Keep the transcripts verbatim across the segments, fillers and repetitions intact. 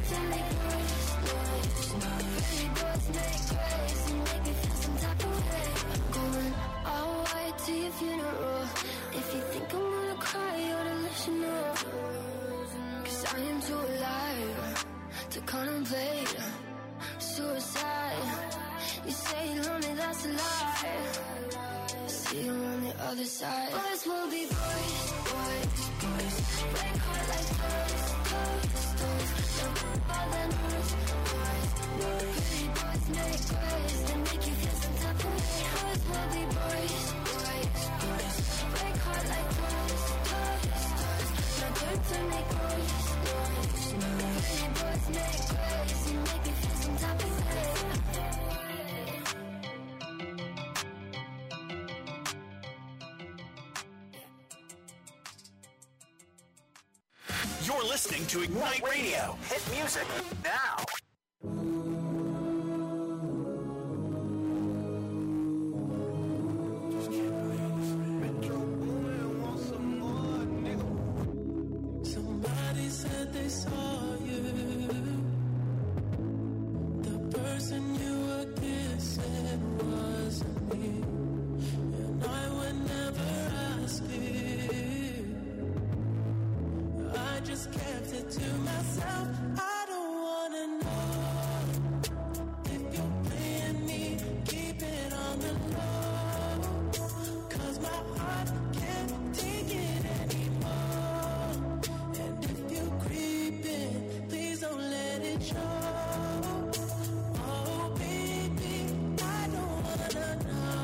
to make noise, noise, noise. Pretty boys make grace and make me feel some type of way. I'm going all white to your funeral. If you think I'm gonna cry, you ought to listen up. Cause I am too alive to contemplate suicide. You say you love me, that's a lie. See you on the other side. Boys will be boys, boys, boys. Break heart like toys, toys, toys. Don't bother noise, noise, noise. Pretty boys make grace, they make you feel some type of way. Boys will be boys, boys, boys. Break heart like toys, toys, toys. Not good to make noise, noise, noise. Pretty boys make grace, they make you feel some type of way. You're listening to Ignite Radio. Hit music now. Somebody said they saw you. The person you were kissing wasn't me. And I would never ask you. I just kept it to myself. I don't wanna know if you're playing me. Keep it on the low, cause my heart can't take it anymore. And if you're creeping, please don't let it show. Oh baby, I don't wanna know.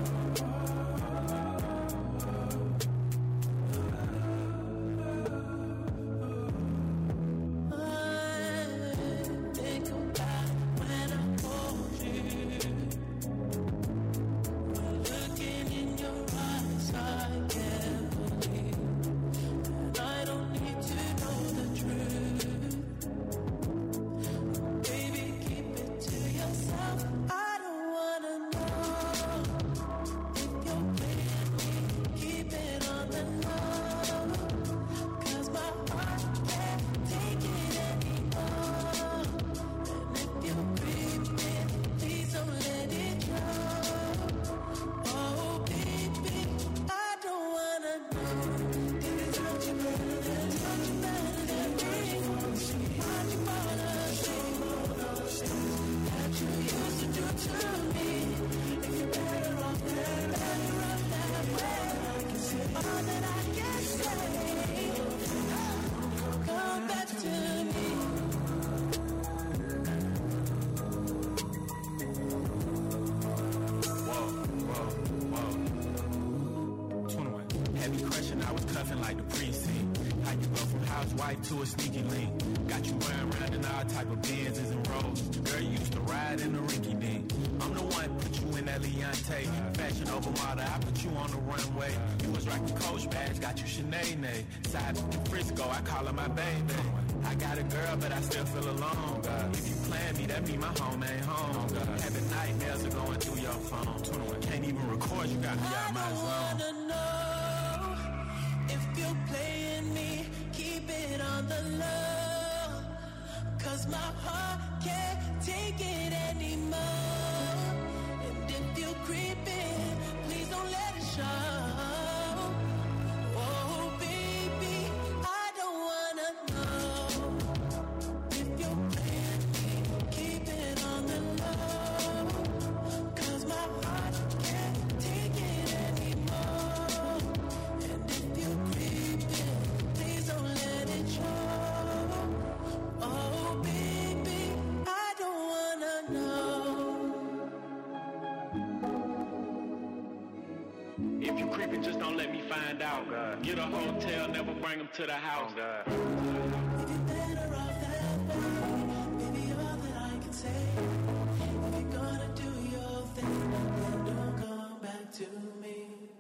To a sneaky link. Got you wearing around in all type of Benzes and Rolls. Girl, you used to ride in the rinky dink. I'm the one put you in that Leontay. Fashion over model, I put you on the runway. You was rocking Coach bags, got you Sinead. Side in Frisco, I call her my baby. I got a girl, but I still feel alone. God. If you plan me, that mean my home ain't home. God. Having nightmares are going through your phone. Can't even record, you got me out my zone. I don't wanna know if you're playing me. Keep it on the low, cause my heart can't take it anymore. And if you're creeping, please don't let it show. Oh baby, I don't wanna know if you're playing me. Keep it on the low, cause my heart can't take it anymore. And if you're creeping, please don't let it show. Oh baby, I don't wanna know. If you creeping, just don't let me find out. God. Get a hotel, never bring them to the house. God. If you're better off that way, baby, all that I can say. If you're gonna do your thing, then don't come back to me.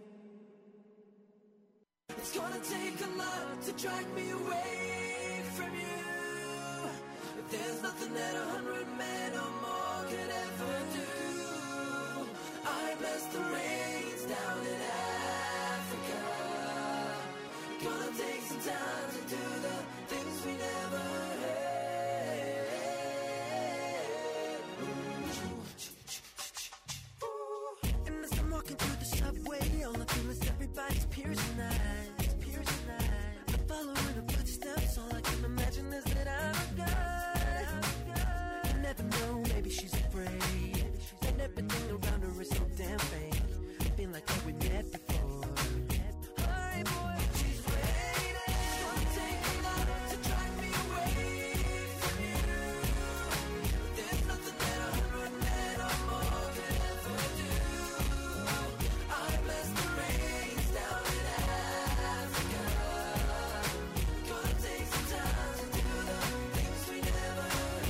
It's gonna take a lot to drag me away from you. But there's nothing that a hundred men or more could ever do. I bless the rains down in Africa. Gonna take some time to do the things we never had. And as I'm walking through the subway, all I feel is everybody's piercing eyes, piercing eyes. I'm following her footsteps, all I can imagine is that I'm a guy. You never know, maybe she's afraid, and everything around her is so damn fake. I feel like that we met before. Hey boy, she's waiting. Gonna take a lot to drive me away from you. There's nothing that a hundred men or more could ever do. I bless the rains down in Africa. Gonna take some time to do the things we never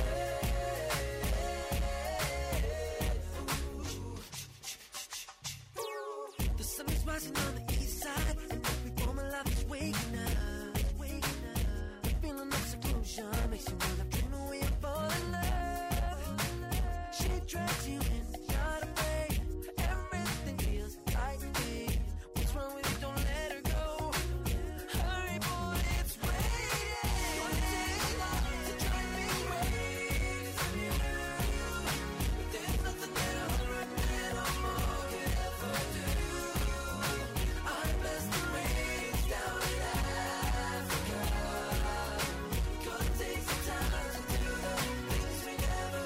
had. The sun is rising on the east side, and every form of life is waking up, waking up. The feeling of seclusion makes you wanna dream away and fall in love. She drags you in, not afraid. Everything feels right to me. What's wrong with you? Don't let her go. Hurry, boy, it's waiting. Gonna take a lot to drive me away from you. There's nothing that a hundred men or more could ever do. I bless the rains down in Africa. Gonna take some time to do the things we never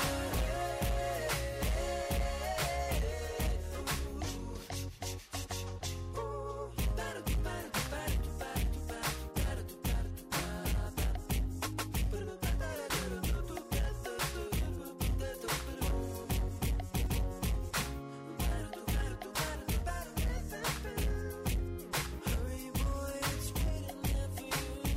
Hurry, boy, it's waiting there for you.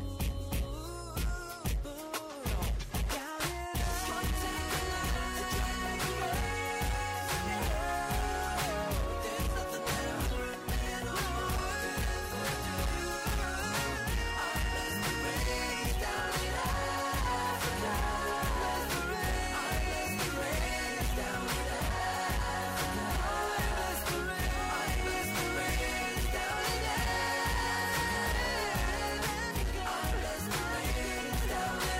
Down in Gonna take a lot to drive me away from you. There's nothing that a hundred men or more could ever do. I bless the rains down in Africa. I bless the rains down in Africa. I bless the rains down in Africa. I bless the rains down in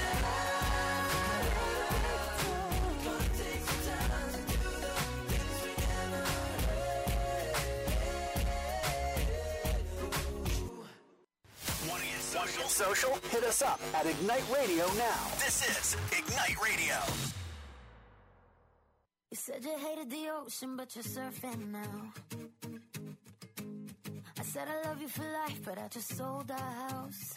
Africa. Gonna take some time to do the things we never Want to get social? Social? Hit us up at Ignite Radio now. This is Ignite Radio. You said you hated the ocean, but you're surfing now. I said I love you for life, but I just sold our house.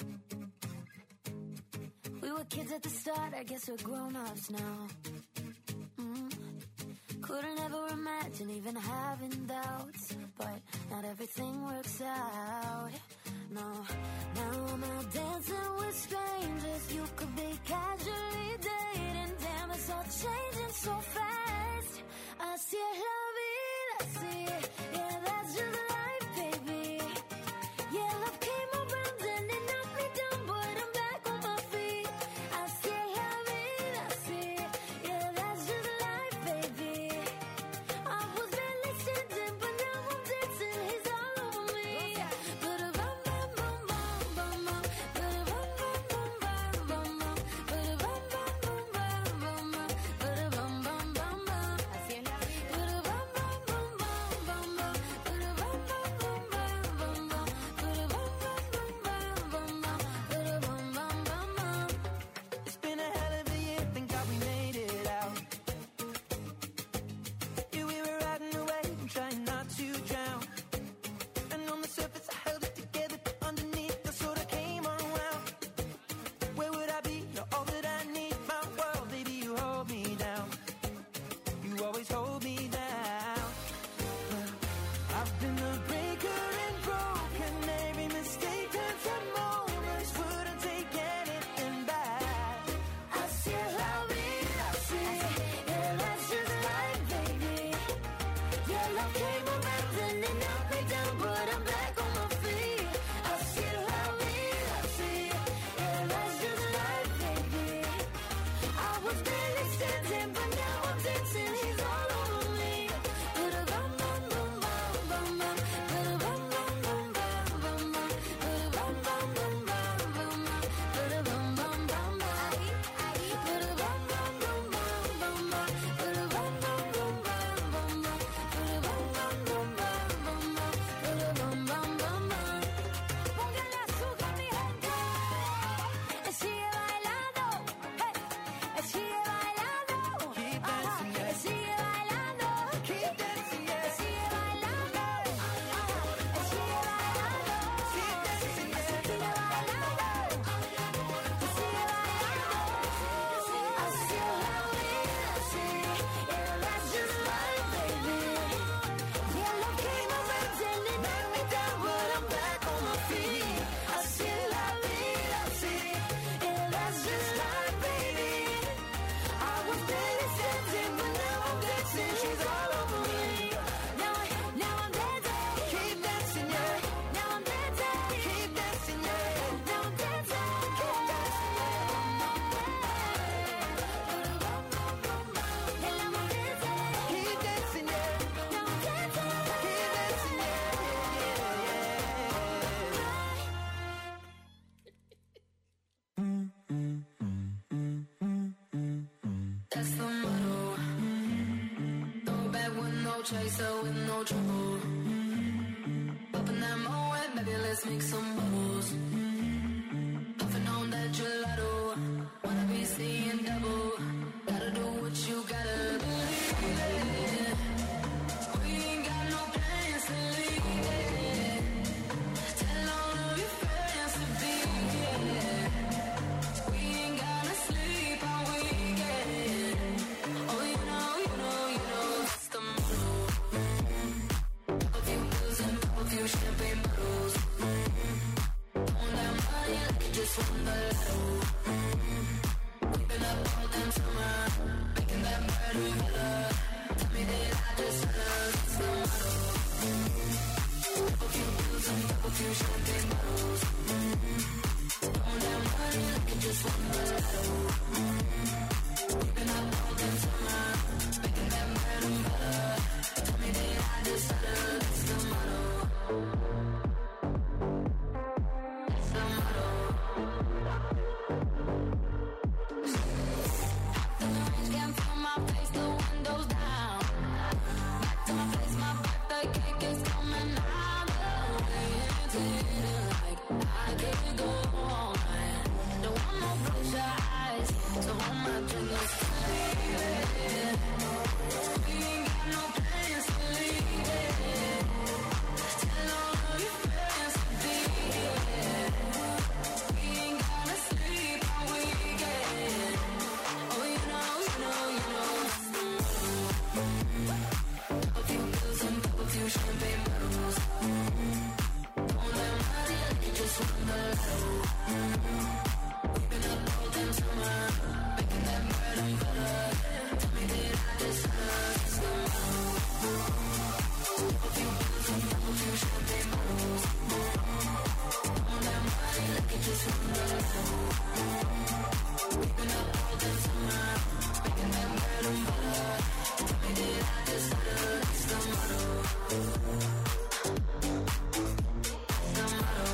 We were kids at the start, I guess we're grown-ups now. Mm. Couldn't ever imagine even having doubts, but not everything works out. No, now I'm out dancing with strangers. You could be casually dating. Damn, it's all changing so fast. Así es la vida, así, yeah, that's just life, baby. Yeah, love came around and it knocked me down, but I'm back on my feet. Así es la vida, así, yeah, that's just life, baby. I was barely standing, but now I'm dancing. He's all over me. Ba-da-bum, bum, bum, bum, bum, bum. Ba-da-bum, bum, bum, bum, bum, bum. Ba-da-bum, bum, bum, bum, bum, bum. Ba-da-bum, bum, bum, bum. Así es la vida. Ba-da-bum, bum, bum, bum, bum, bum. that's the motto. Throw back with no chaser, with no trouble. Popping that Moet, baby, let's make some bubbles. Puffing on that gelato, wanna be seeing double. Gotta do what you gotta believe it. We ain't got no plans to leave it. Tell all of your friends to be here. We ain't gonna sleep all weekend. Oh, you know, you know, you know, that's the motto. Pop a few pills and pop a few champagne bottles. Throwing that money like you just won the lotto. We've been up all damn summer, making that bread and butter. Tell me that I just said that's the motto. Pop a few pills and pop a few champagne bottles. Throwing that money like you just won the lotto. We've been up all damn summer, making that bread and butter. Tell me that I just said that's the motto. That's the motto. The range can't feel my face, the windows down. Back to my place, my birthday cake is coming out the way. It's hitting like I can't go on. Don't want no pressure eyes, so hold my drink, let's leave it. We ain't got no plans to leave it. Tell all of your friends to be here. We ain't gonna sleep all weekend. Oh, you know, you know, you know, that's the motto. Pop a few pills and pop a few champagne bottles. Throwing that money like you just won the lotto. We've been up all damn summer, making that bread and butter. Tell me that I just said that's the motto. Pop a few pills and pop a few champagne bottles. Throwing that money like you just won the lotto. We've been up all damn summer, making that bread and butter. Tell me that I just said that's the motto. That's the motto.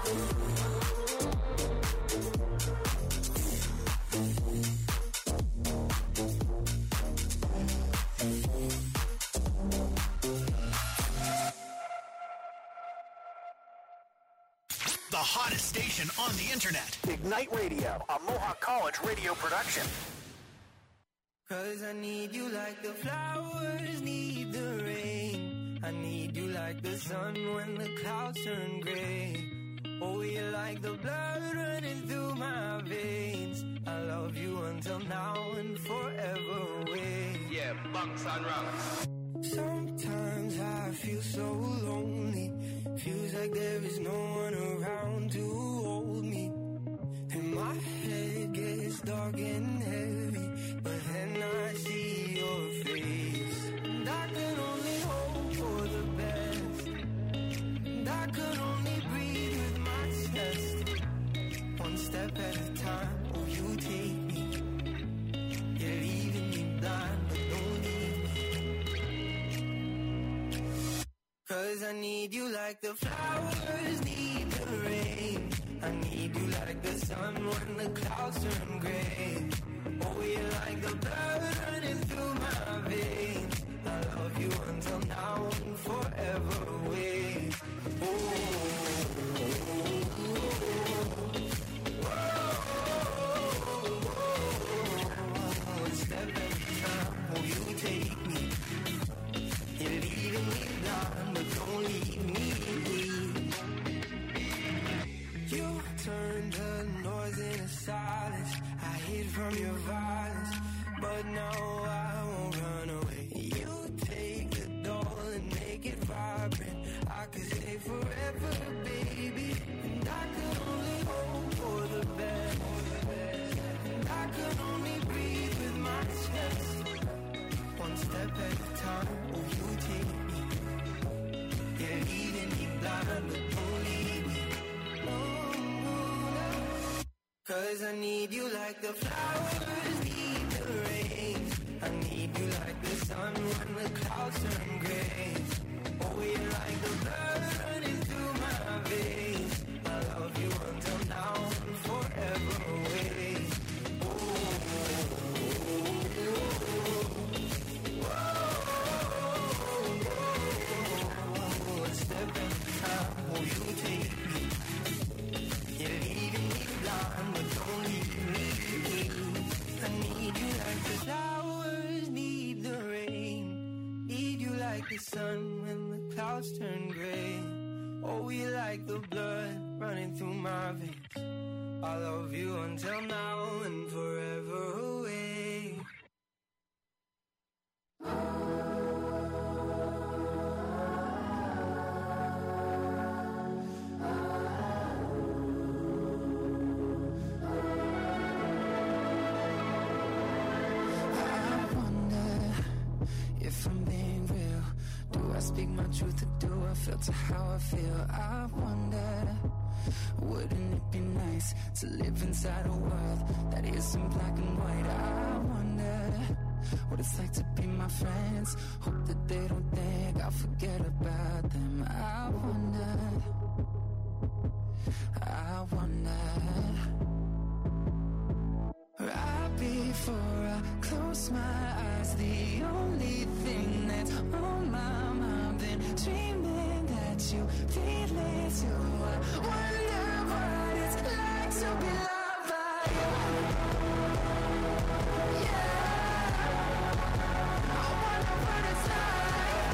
The hottest station on the internet. Ignite Radio, a Mohawk College radio production. Cause I need you like the flowers need the rain. I need you like the sun when the clouds turn gray. Oh, you're like the blood running through my veins. I love you until now and forever away. Yeah, bunks and rocks. Sometimes I feel so lonely. Feels like there is no one around to hold me. And my head gets dark and heavy, but then I see your face. And I can only hope for the best. And I can only breathe with my chest. One step at a time, oh, you take me. You're leaving me blind, but don't leave me. Cause I need you like the flowers need the rain. I need you like the sun when the clouds turn gray. Oh, you're like the blood running through my veins. I love you until now and forever away. Oh, oh, one step at a time, oh, you take me. You're leaving me blind, but don't leave me. You turned the noise into silence. I hid from your violence, but now I won't run away. You take the doll and make it vibrant. I could stay forever, baby. And I could only hope for the best. And I could only breathe with my chest. One step at a time, oh, you take me. You're leaving me blind, but don't leave me. No, no, no. Cause I need you like the flowers need the rain. I need you like the sun when the clouds turn gray. Oh, you're like the blood running through my veins. I love you until now and forever away. Oh, oh, oh, oh. skies turn gray. Oh, we like the blood running through my veins. I love you until now and forever away. If I'm being real, do I speak my truth or do I filter how I feel? I wonder, wouldn't it be nice to live inside a world that isn't black and white? I wonder what it's like to be my friends. Hope that they don't think I'll forget about them. I wonder, I wonder. Right before I close my eyes, the only thing that's on my mind, been dreaming that you feel it too. I wonder what it's like to be loved by you. Yeah, I wonder what it's like.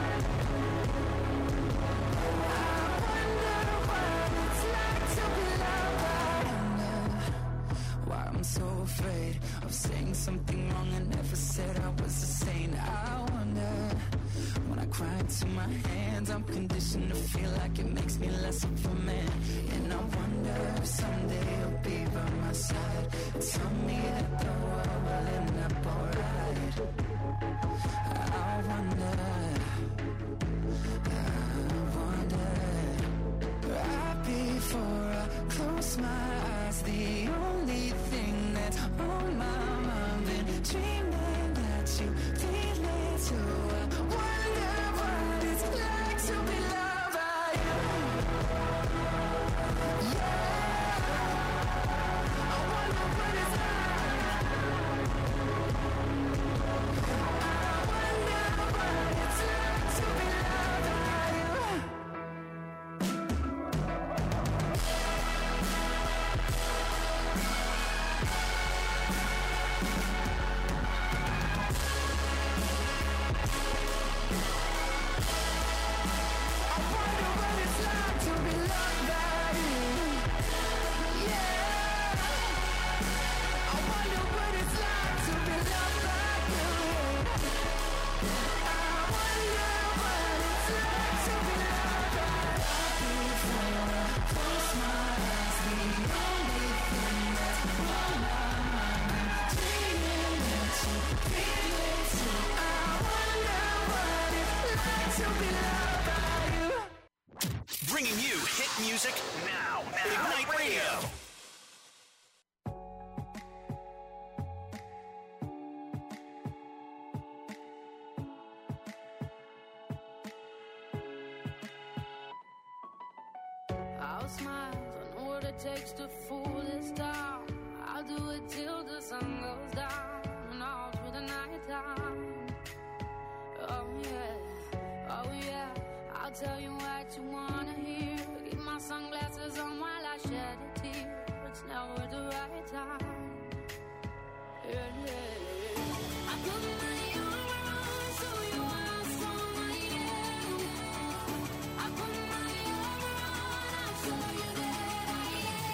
I wonder what it's like to be loved by you. Why I'm so afraid of saying something wrong and never said I was a saint. I wonder, when I cry into my hands, I'm conditioned to feel like it makes me less of a man. And I wonder if someday you'll be by my side, tell me that the world will end up alright. I wonder, I wonder. Right before I close my eyes, the only thing that's on my mind, been dreaming that you feel it too. I wonder what it's like to be loved by you. Yeah, I wonder what it's like. I wonder what it's like to be loved by you. Bringing you hit music now. Ignite Radio. I'll smile, I know what it takes to fool this town. I'll do it till the sun goes down and all through the night time. Oh yeah, oh yeah, I'll tell you what you wanna hear. Keep my sunglasses on while I shed a tear. It's never the right time. Yeah, yeah. I put my armor on so you are strong I am. I put my armor on, I'll show you that I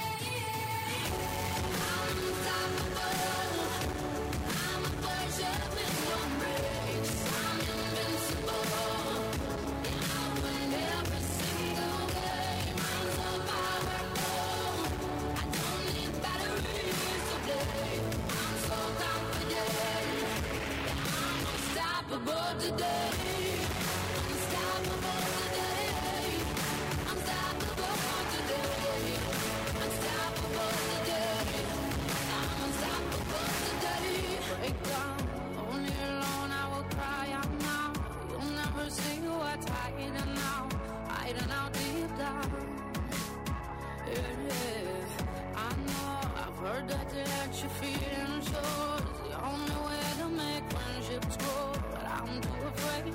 am. I'm unstoppable. I'm a virgin with no brakes. I'm invincible. Yeah, I'll win every single game. I'm so powerful. I don't need batteries to play. I'm so confident. Yeah, I'm unstoppable today. Unstoppable today. Unstoppable today. Unstoppable today. I'm unstoppable today. Break down, only alone I will cry out now. You'll never see what's hiding now, hiding out deep down. Yeah, yeah. I know, I've heard that to let your feelings show is the only way to make friendships grow, but I'm too afraid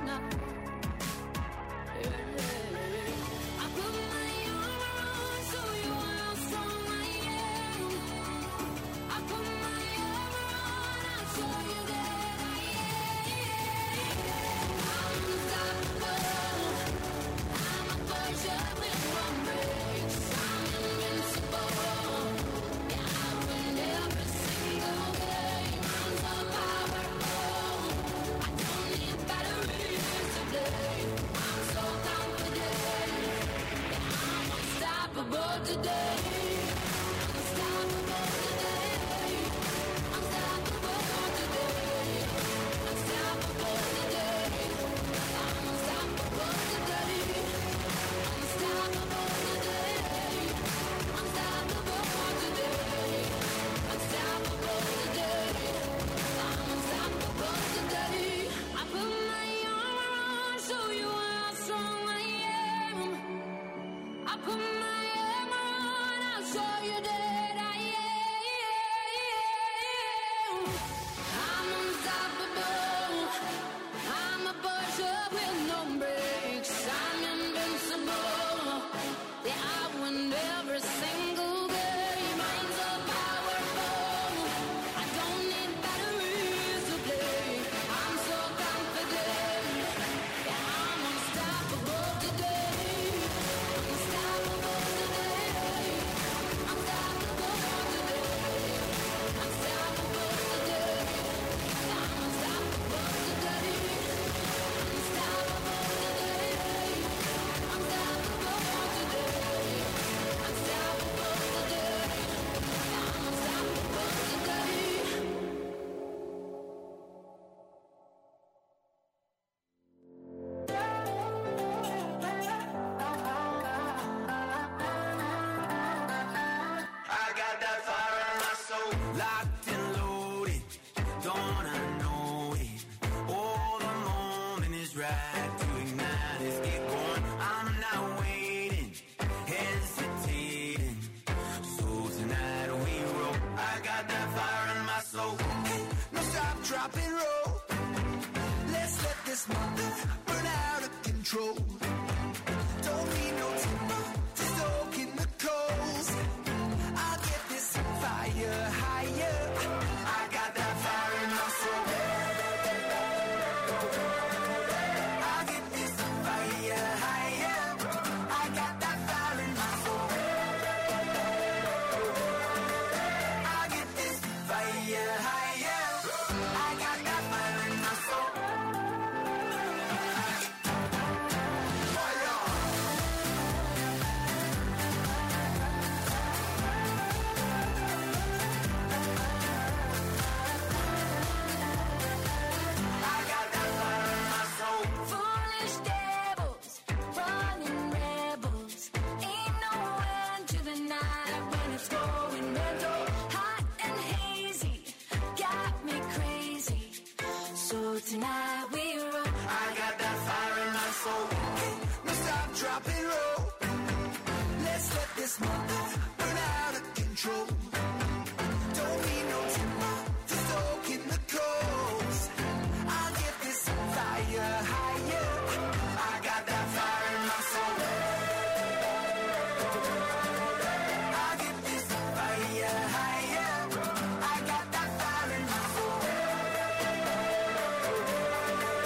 I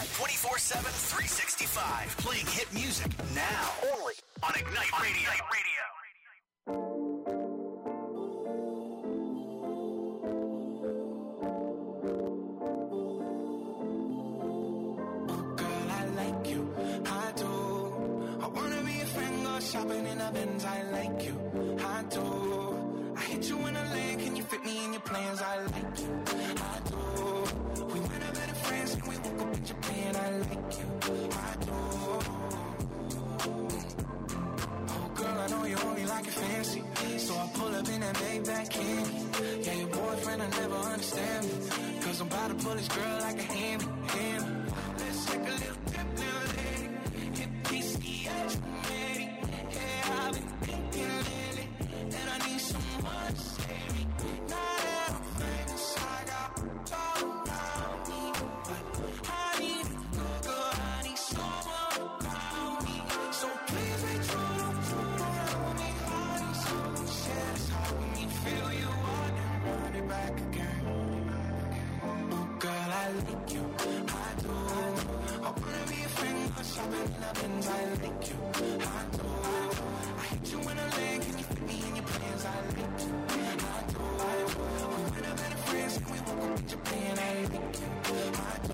anytime, twenty-four seven, three sixty-five. Playing hit music now. Only on Ignite on Radio. Ignite Radio. Shopping in a Benz, I like you, I do. I hit you in a lane, can you fit me in your plans? I like you, I do. We went up better friends and we woke up in Japan, I like you, I do. Oh girl, I know you only like it fancy, so I pull up in that Maybach candy. Yeah, your boyfriend, I never understand me, cause I'm about to pull this girl like a hand, hand. Let's take a little dip, little lady, hit P C H. I've been thinking lately that I need someone to save me. Now that I'm famous, I got all around me, but I need a good girl, I need someone around me. So please be true, don't true around me. I need someone to share this heart with me. Feel you want and run it back again. Oh girl, I like you, I do. I wanna be a friend, I'm shopping in a Benz, I like you, I do. You in a lane, can you fit me in your plans? I like you, I do. We went up better friends and we woke up in Japan. I like you, I do,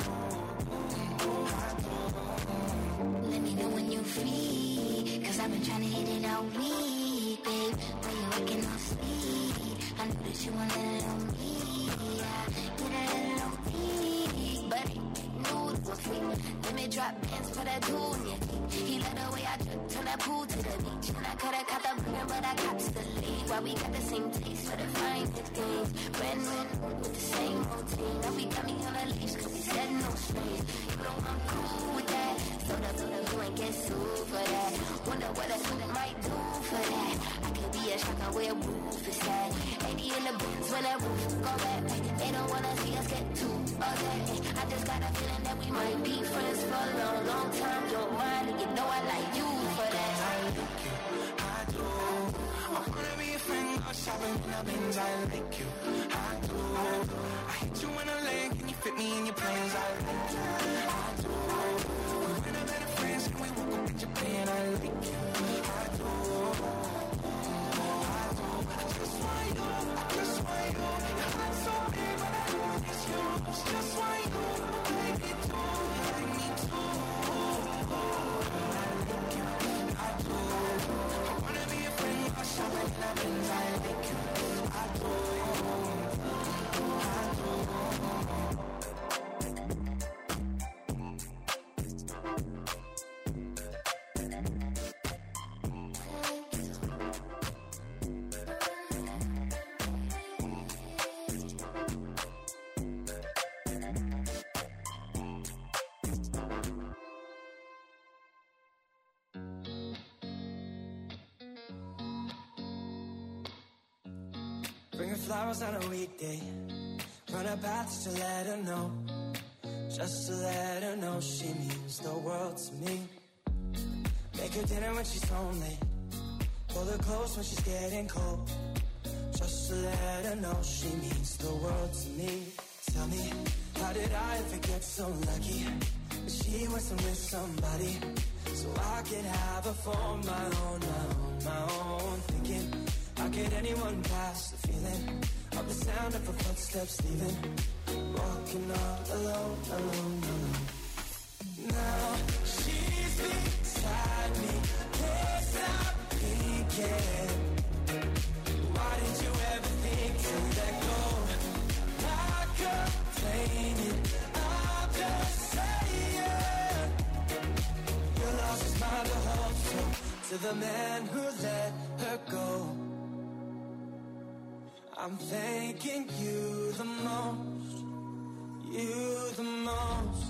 I do. Let me know when you're free, cause I've been trying to hit it all week, babe. When you're working on sleep, I know that you want it on me. I get a little deep, but it ain't new for free. Let me drop bands for that tool in your teeth. He let the way I drip, turn that pool to the beach. And I coulda caught the burger, but I got to the lead. Why we got the same taste for the finest things. Brand new with the same routine. Now we got me on a leash, cause we said no strings. You know I'm cool with that. So the so you ain't get sued for that. Wonder what a student might do for that. I could be a shocker where a roof is at. eighty in the bins when that roof go back. They don't wanna see us get too upset. I just got a feeling that we might be friends for a long, long time. Don't mind, and you know I like you for that. I like you, I do. I wanna be a friend, I'm shopping in a Benz, I like you, I do. I hit you in a lane, can you fit me in your plans? I like you, I do. We went up better friends and we woke up in Japan. I like you, I do, I do. I just want you, I just want you. Your heart's so big, but I know it's yours. Just want you, baby, too, like me too. I like you, I do. I wanna be a friend, I'm shopping in a Benz. I like you, I do, I do. Bring her flowers on a weekday. Run her paths to let her know. Just to let her know she means the world to me. Make her dinner when she's home late. Pull her close when she's getting cold. Just to let her know she means the world to me. Tell me, how did I ever get so lucky that she wasn't with somebody so I could have her for my own, my own, my own. Thinking, how could anyone pass the feeling of the sound of her footsteps leaving? Walking all alone, alone, alone. Now she's beside me, can't stop thinking. Why did you ever think to let go? Not complaining, I'm just saying. Your loss is my whole to the man who let her go. I'm thanking you the most, you the most.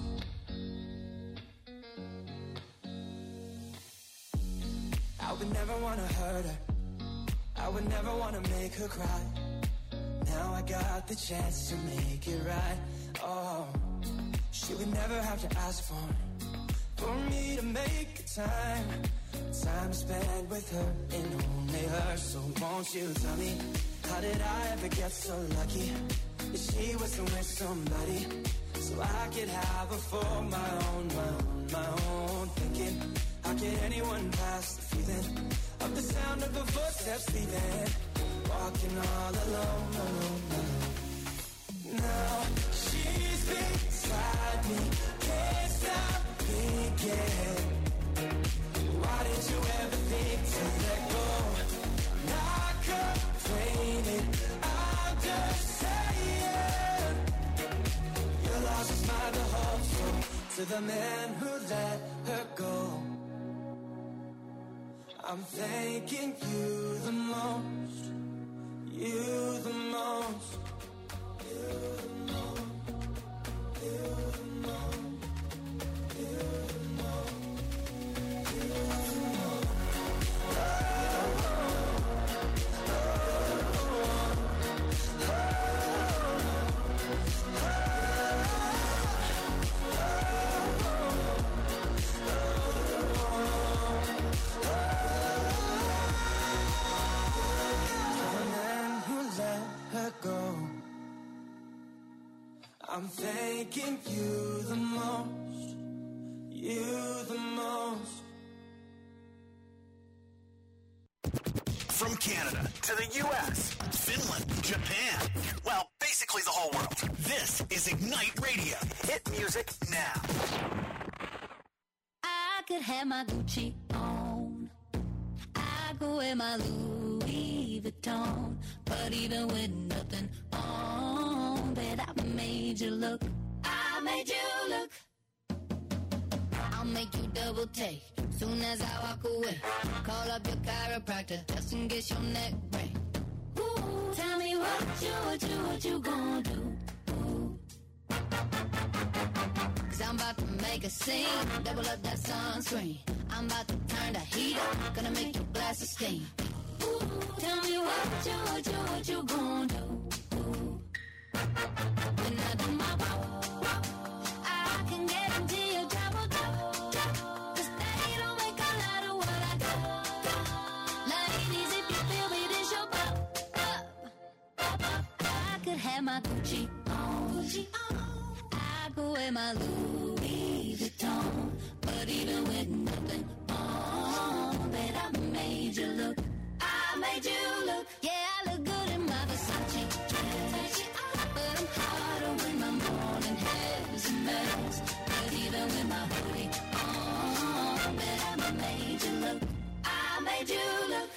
I would never want to hurt her, I would never want to make her cry. Now I got the chance to make it right. Oh, she would never have to ask for For me to make time Time spent with her and only her. So won't you tell me, how did I ever get so lucky that she wasn't with somebody so I could have her for my own, my own, my own. Thinking, how can anyone pass the feeling of the sound of her footsteps leaving? Walking all alone, alone, alone. Now she's beside me, can't stop thinking. Why did you ever think to let go? Not complaining, I'm just saying. Your loss is mine to hold, so to the man who let her go, I'm thanking you the most, you the most, you the most, you the most, you the most, you the most. I'm thanking you the most, you the most. From Canada to the U S, Finland, Japan, well, basically the whole world. This is Ignite Radio. Hit music now. I could have my Gucci on, I could wear my Louis Vuitton, but even with nothing on, bet I made you look, I made you look. I'll make you double take soon as I walk away. Call up your chiropractor just in case your neck break. Ooh, tell me what you, what you, what you gonna do? Ooh. Cause I'm about to make a scene, double up that sunscreen. I'm about to turn the heat up, gonna make your glasses steam. Ooh, tell me what you, what you, what you gonna do? Ooh. When I do my walk, walk, I can guarantee you trouble, trouble, trouble. Cause they don't make a lot of what I got. Ladies, if you feel me, this your pop, pop, pop, pop. I could have my Gucci on, Gucci on. I could wear my Louis Vuitton, but even with nothing on, bet I made you look, I made you look. Yeah, I look good in my Versace dress, but I'm hotter when my morning hair is a mess. But even with my hoodie on, bet I made you look, I made you look.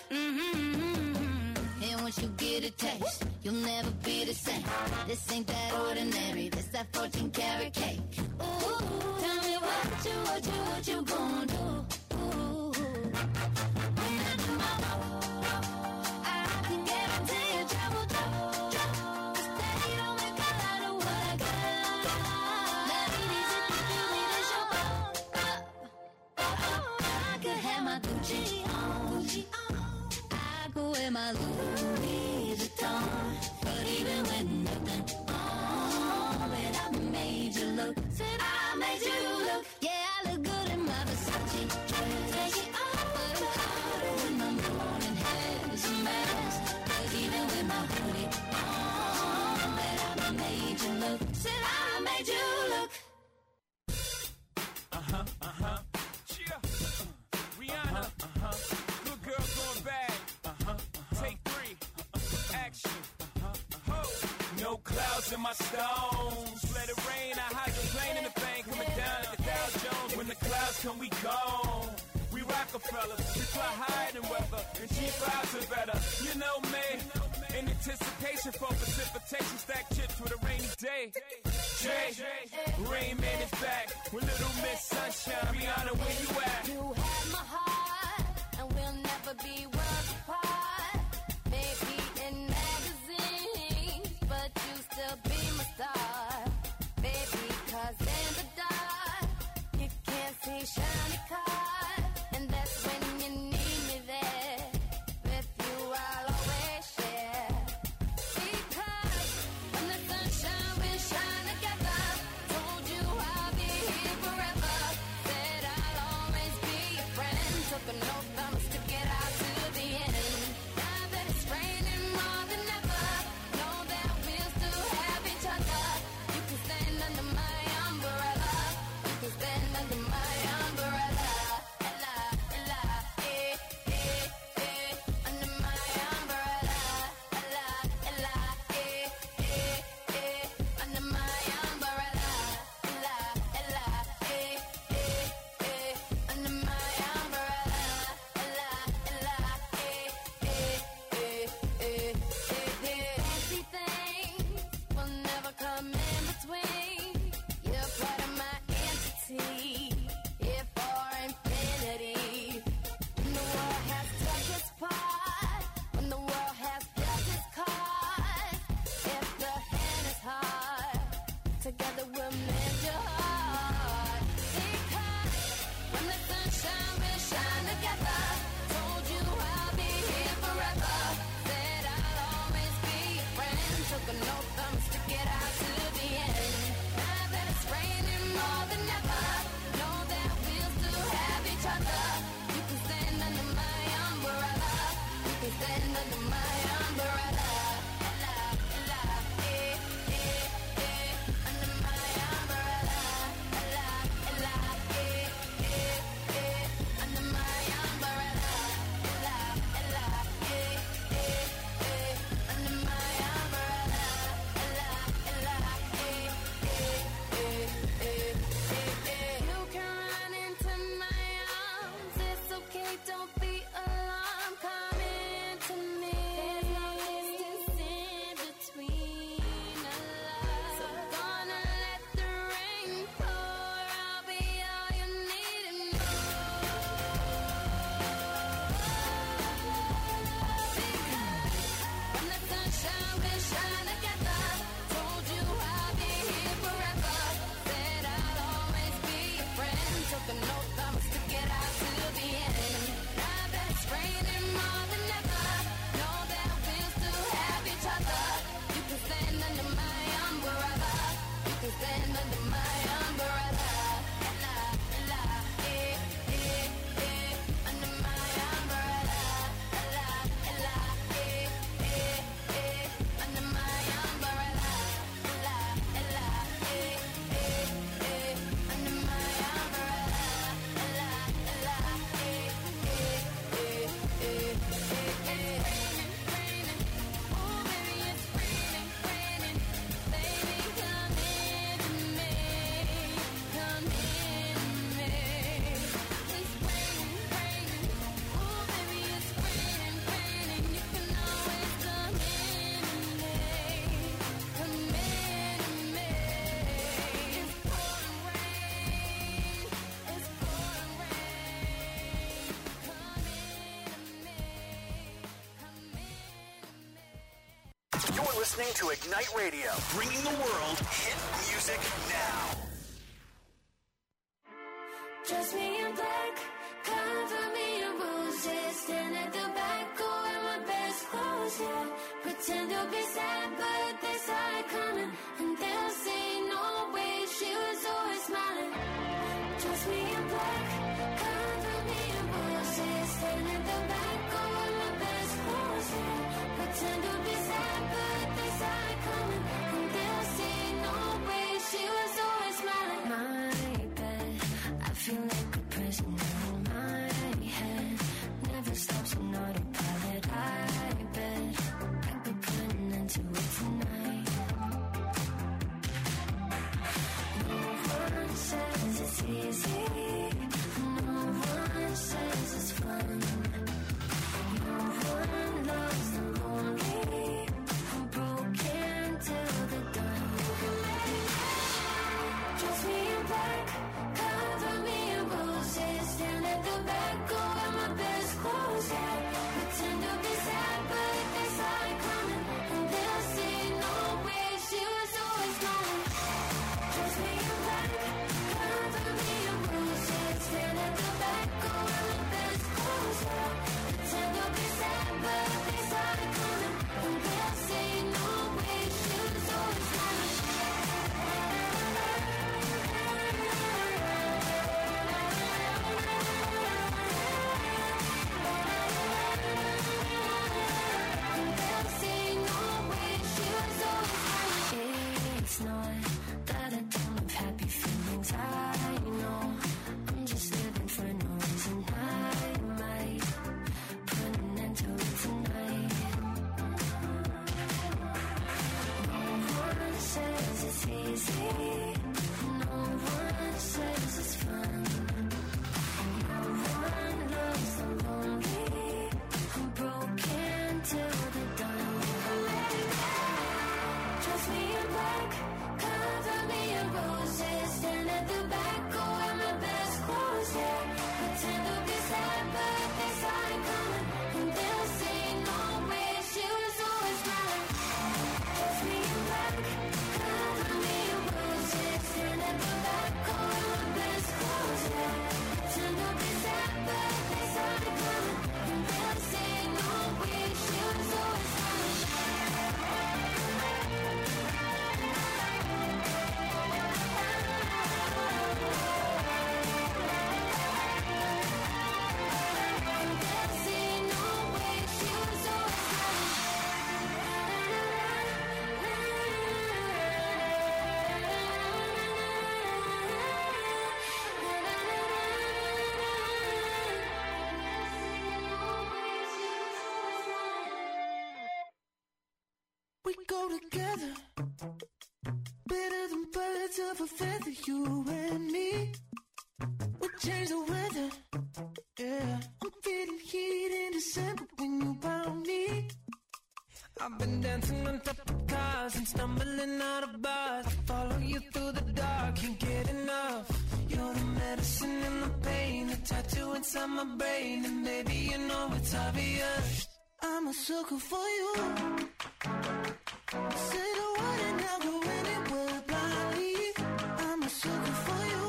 Mm-hmm. And once you get a taste, you'll never be the same. This ain't that ordinary, this that fourteen karat cake. Ooh, tell me what you, what you, what you gonna do? Ooh, when I do my walk, I can guarantee you trouble, trouble, trouble. Cause they don't make a lot of what I got. Ladies, if you feel me, this your pop, pop, pop. I could have my Gucci on, Gucci on. I could wear my Louis Vuitton, but even with nothing on, bet I made you look, said I made you look. Yeah, I look good in my Versace dress, take it off, but I'm hotter when my morning hair is a mess. But even with my hoodie on, bet I made you look, said I made you look. Uh-huh, uh-huh. Cheer. Uh-huh. Rihanna. Uh-huh. Good girl going bad. Uh-huh. uh-huh. Take three. Uh-huh. Action. Uh-huh. uh-huh. No clouds in my stones. Let it rain. I hydroplane in the bank. Coming down at the Dow Jones. When the clouds come, we gone. We Rockefeller. We fly higher than weather. And cheap vibes are better. You know me. In anticipation for precipitation. Stack chips with a rainy day. Jay, Rain Man is back with Little Miss Sunshine. Rihanna, where you at? You have my heart, and we'll never be worlds apart. Maybe in magazines, but you still be my star. Baby, cause in the dark, you can't see shiny cars. And that's when you need me there. With you, I'll always share. Because when the sunshine will shine together, told you I'll be here forever. Said I'll always be your friend. Took an oath, I'ma stick it out to the end. listening to Ignite Radio, bringing the world hit music now. Dress me in black, cover me in roses. Stand at the back, go in my best clothes, yeah. Pretend to be sad, but they saw it coming. And they'll say, no way, she was always smiling. Dress me in black, cover me in roses. Stand at the back, go in my best clothes, yeah. Pretend to be sad, but they saw it coming. And they'll say, no way, she was always smiling. My bed, I feel like a prisoner in my head. Never stops, I'm not a pilot. I bet I could put an end to it tonight. No one says it's easy. No one says it's fun. No one loves the lonely. I'm broken till the dawn. Dress me in black, cover me in roses. Stand at the back, go in my best clothes, yeah. Pretend to be sad, but they saw it coming. And they'll say, no way, she was always mine. Dress me in black, cover me in roses. Stand at the back, go in my best clothes, yeah. Pretend to be sad, but they saw it coming. And they'll say, no way, she was always mine. It's not that I don't have happy feelings, I know. I'm just living for no reason. I might put an end to it tonight. No one says it's easy. No one says it's fun. No one loves the lonely. I'm broken till the dawn. Dress me in black, cover me in roses. Stand at the back, go in my best clothes, yeah. Pretend to be sad, but they saw it coming. And they'll say, no way, she was always mine. Dress me in black, cover me in roses. Stand at the back, go in my best clothes, yeah. Pretend to be sad, but they saw it coming. And they'll say, no way, she was always mine. We go together, better than birds of a feather, you and me. We change the weather, yeah. I'm feeling heat in December when you found me. I've been dancing on top of cars and stumbling out of bars. I follow you through the dark, can't get enough. You're the medicine and the pain, the tattoo inside my brain. And baby, you know it's obvious, I'm a sucker for you. Say the word and I'll go anywhere blindly. I'm a sucker for you,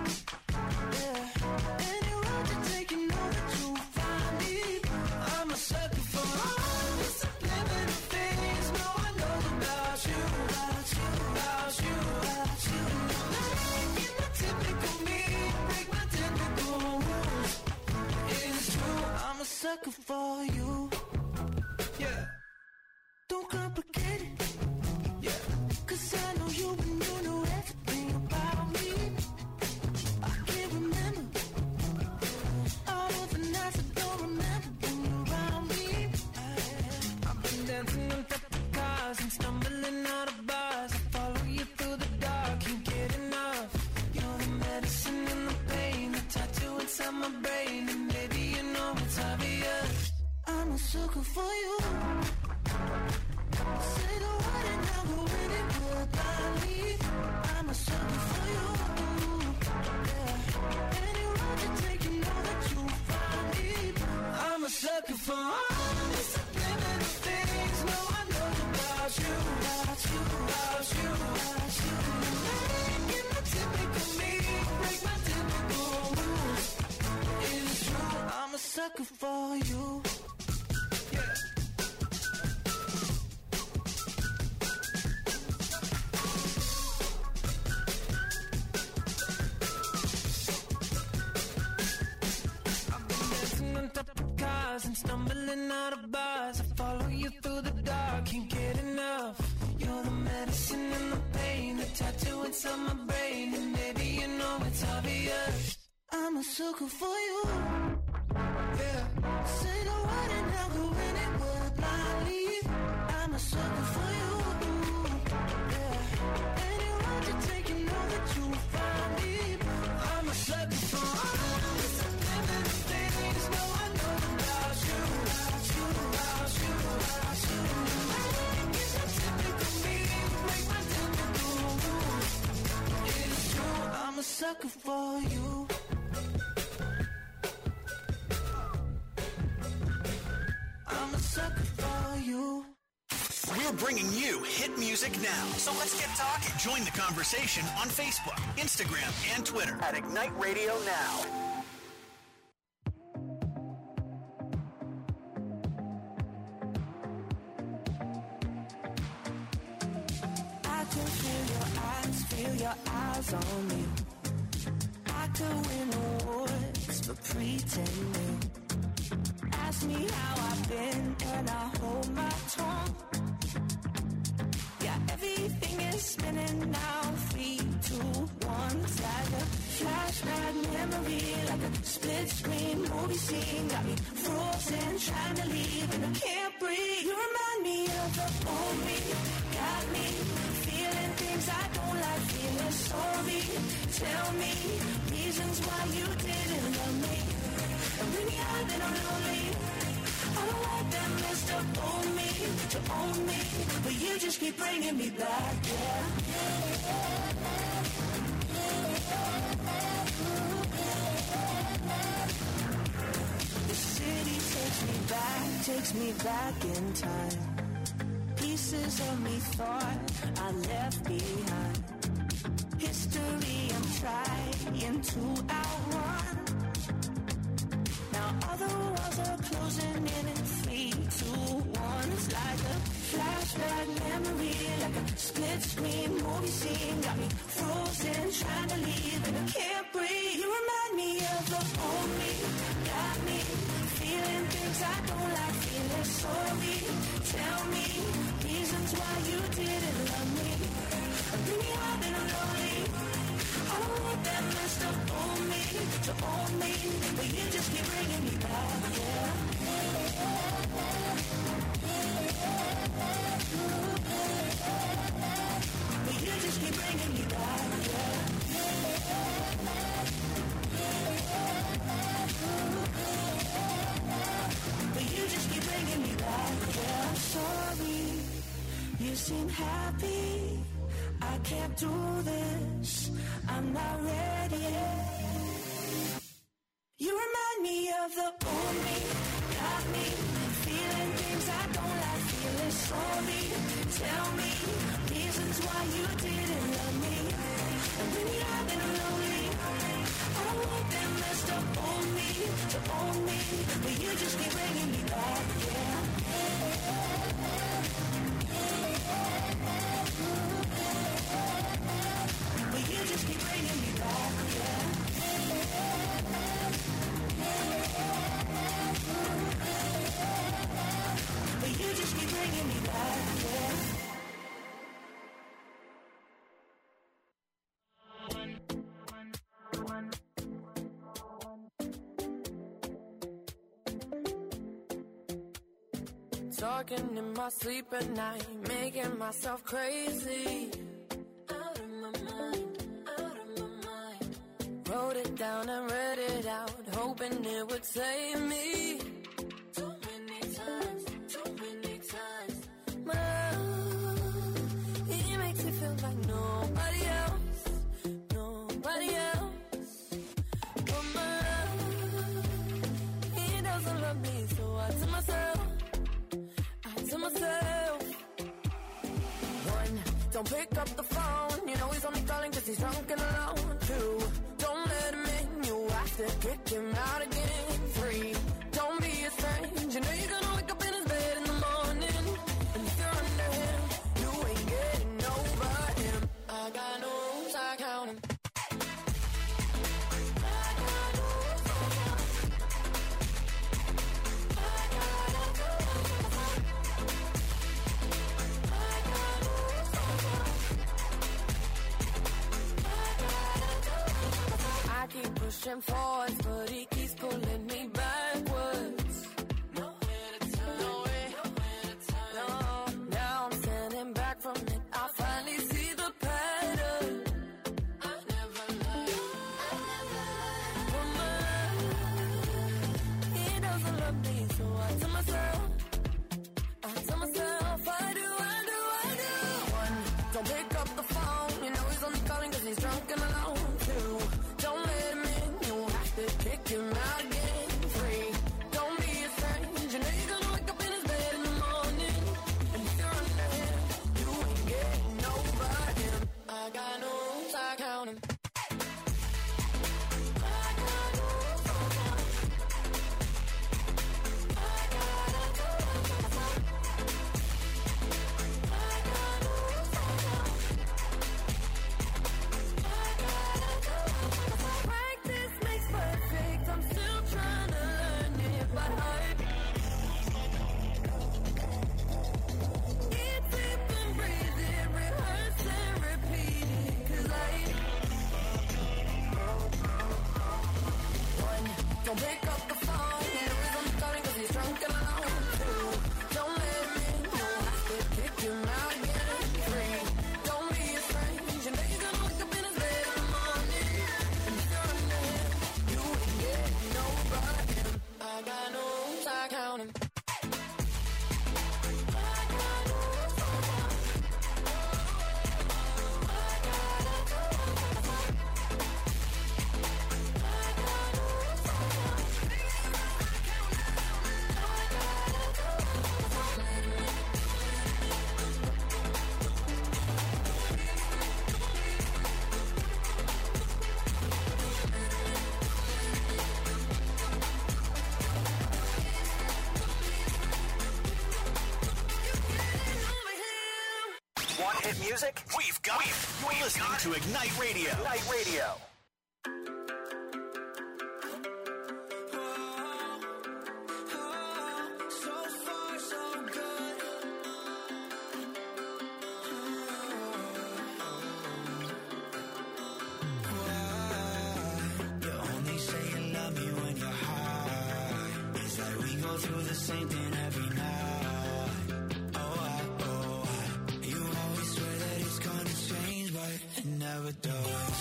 yeah. Any road you take, you know that you'll find me. I'm a sucker for all the subliminal things no one knows about you, about you, about you, about you. Like in the typical me, break my typical rules. It's true, I'm a sucker for you, yeah. Don't complicate it, yeah. Cause I know you and you know everything about me. I can't remember all of the nights I don't remember when you're around me. I've been dancing on top of cars and stumbling out of bars. I follow you through the dark, can't get enough. You're the medicine and the pain, the tattoo inside my brain. And baby, you know it's obvious, I'm sucker for you. Yeah. I've been dancing on top of cars and stumbling out of bars. I follow you through the dark, can't get enough. You're the medicine and the pain, the tattoo inside my brain, and baby you know it's obvious. I'm a sucker for you. Yeah. Say the word and I'll go anywhere blindly. I'm a sucker for you. Yeah. Anywhere you take, you know that you'll find me. I'm a sucker for you. It's a living things no one knows about you. About you, about you, about you. It's a typical me, break my typical rules. It's true, I'm a sucker for you. I'm a sucker for you. We're bringing you hit music now. So let's get talking. Join the conversation on Facebook, Instagram, and Twitter at Ignite Radio Now. I can feel your eyes, feel your eyes on me. I could win awards for pretending. Ask me how I've been and I hold my tongue. Yeah, everything is spinning now. Three, two, one. It's like a flashback memory, like a split screen movie scene. Got me frozen, trying to leave and I can't breathe. You remind me of the old me. Got me feeling things I don't like feeling. Sorry, tell me reasons why you didn't love me. And when you're out and I'm lonely, I don't want that messed up old me to own me, but you just keep bringing me back, yeah. The city takes me back, takes me back in time. Pieces of me thought I left behind. History I'm trying to outrun. Now all the walls are closing in in three, two, one. It's like a flashback memory, like a split screen movie scene. Got me frozen, trying to leave and I can't breathe. You remind me of the old me. Got me feeling things I don't like feeling. Sorry, tell me reasons why you didn't love me. Bring me out and I'm lonely. I don't want that messed up old me to own me, but you just keep bringing me back, yeah. But you just keep bringing me back, yeah. But you just keep bringing me back, yeah. I'm sorry, you seem happy. I can't do this, I'm not ready. You remind me of the old me. Got me feeling things I don't like feeling. Sorry, tell me reasons why you didn't love me. And when you're out and I'm lonely, I don't want that messed up old me to own me, but you just keep bringing me back, yeah. But you just keep bringing me back, yeah. But you just keep bringing me back, yeah. Talking in my sleep at night, making myself crazy. Out of my mind, out of my mind. Wrote it down and read it out, hoping it would save me. Too many times, too many times. My love, he makes me feel like nobody else, nobody else. But my love, he doesn't love me, so I tell myself, to myself. One, don't pick up the phone. You know he's only calling cause he's drunk and alone. Two, don't let him in. You have to kick him out again. Three, don't pushing forwards, but he keeps pulling me backwards. Nowhere to turn, nowhere, nowhere to turn. No, now I'm standing back from it. I finally see the pattern. I never learned, I never learned. Woman, he doesn't love me, so I tell myself, I tell myself, I do, I do, I do. One, don't pick up the phone, you know he's only calling 'cause he's drunk and alone. Two, don't let him in, you have to kick him out again. Three, don't be a stranger, you know you're gonna wake up in his bed in the morning. And if you're under him, you ain't getting over him. I got no rules, I count him. I got no rules, I count him. I gotta do it myself. I got no rules, I count him. I gotta do it myself. Practice makes perfect, I'm still trying to learn it by heart. Eat, sleep, and breathe it, rehearse and repeat it, 'cause I One, don't pick up the phone, you know he's only calling 'cause he's drunk and alone. Two, don't let him in, you have to kick him out again. Three, don't be a stranger, you know you're gonna wake up in his bed in the morning. And if you're under him, you ain't getting over him. I got no rules, I count him. I got no rules, I count him. I gotta do it myself. I got no rules, I count him. I gotta do it myself. Want hit music? We've got it. You're listening to Ignite Radio. Ignite Radio. So far, so good. You only say you love me when you're high. It's like we go through the same thing every night. Oh, I, oh, I. You always swear that it's gonna change, but it never does.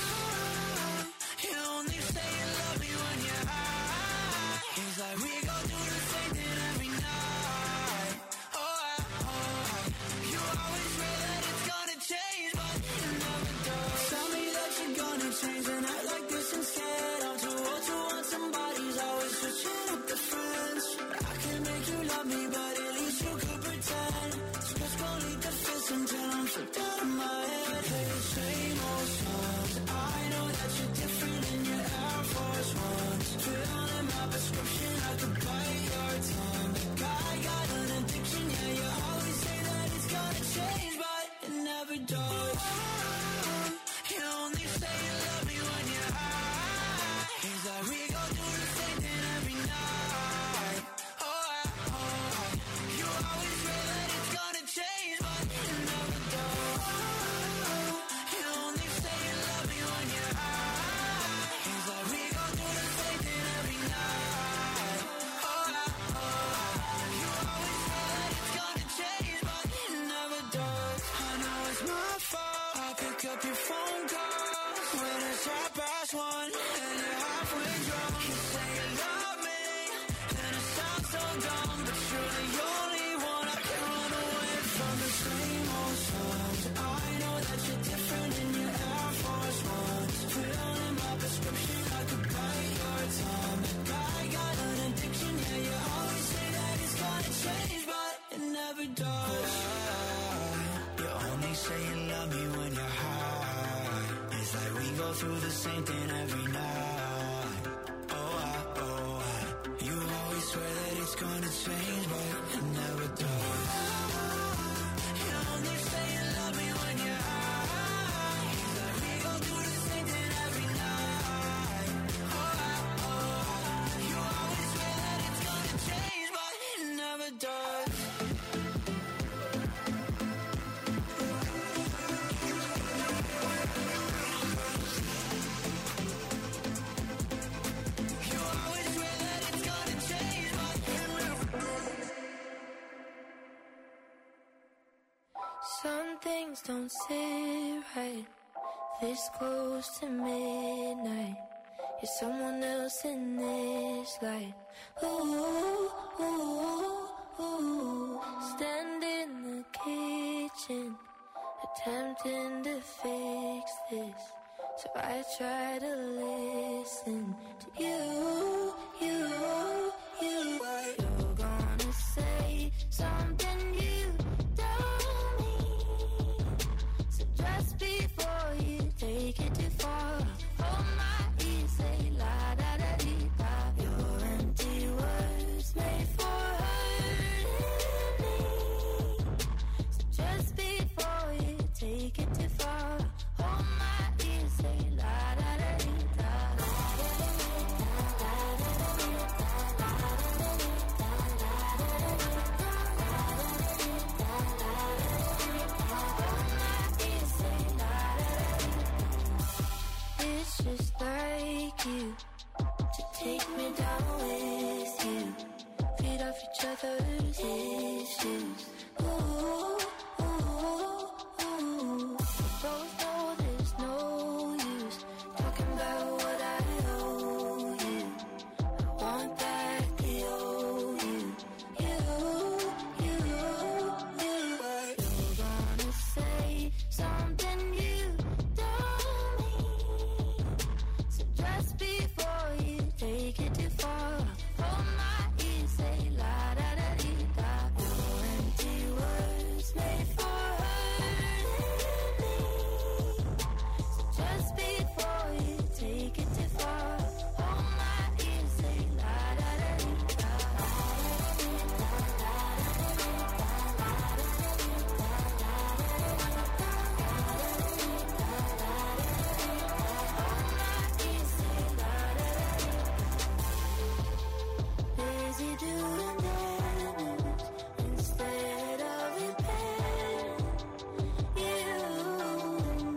You only say you love me when you're high. It's like we go through the same thing every night. Oh, I, oh, I. You always swear that it's gonna change, but it never does. Tell me that you're gonna change and act like this instead. I'm too old to want somebody's always switching up the friends. I can make you love me, but at least you could pretend. So let's go lead the fist until I'm flipped out of my head. Play the same old songs. I know that you're different in your Air Force Ones. Fill in my prescription, I could bite your tongue. Like I got an addiction, yeah, you always say that it's gonna change, but it never does. You only say you love me when you're high. It's like we go through the same thing every night. Oh, I, oh, I. You always swear that it's gonna change, but it never does. You only say you love me when you're high. It's like we go through the same thing every night. Oh, I, oh, I. You always swear that it's gonna change, but it never does. I know it's my fault. I pick up your phone calls when it's half past one and you're halfway drunk. You say you love me, and it sounds so dumb, but you're the only one I can run away from. The same old songs. I know that you're different in your Air Force Ones. Fill in my prescription, I could bite your tongue. Like I got an addiction, yeah, you always say that it's gonna change, but it never does. You only say you love me when you're high. It's like we go through the same thing every night. Oh, I, oh, I. You always swear that it's gonna change, but it never does. You only say you love me when you're high. It's like we go through the same thing every night. Oh, I, oh, I. You always swear that it's gonna change, but it never does. Some things don't sit right this close to midnight. You're someone else in this light. Ooh, ooh, ooh. Stand in the kitchen, attempting to fix this. So I try to listen to you, you, you. You're gonna say something you don't mean. So just before you take it too far, hold my ear, say la da da dee da. Your empty words made for hurting me. So just before you take it too far, hold my ear, say la da da dee da. It's just like you to take me down with you, feed off each other's issues. Ooh, ooh, ooh. Both know there's no use talking about what I owe you. I want back the old you, you, you, you. You're gonna say something you don't mean. So just before you take it too far, hold my ear, say la da da dee da. Your empty words made for hurting me. So just before you take it too far, hold my ear, say la da da dee da. Busy doing damage instead of repairing you.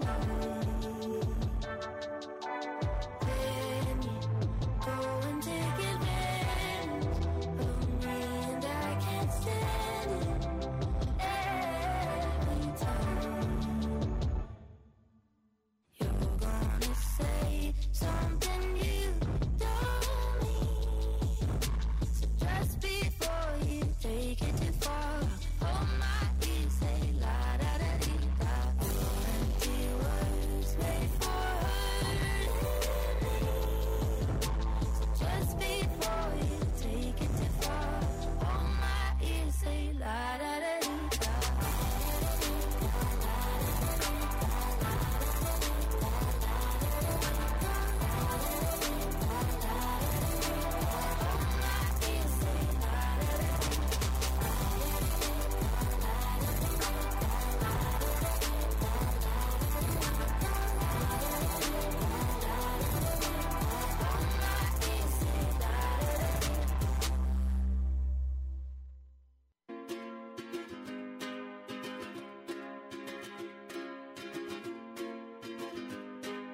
Then you go and take advantage of me, and I can't stand it every time. You're gonna say something you don't mean. So just before you take it too far, hold my ear, say la da da dee da. Your empty words made for hurting me. So just before you take it too far, hold my ear, say la da da dee da.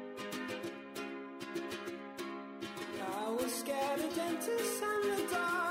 I was scared of dentists and the dark.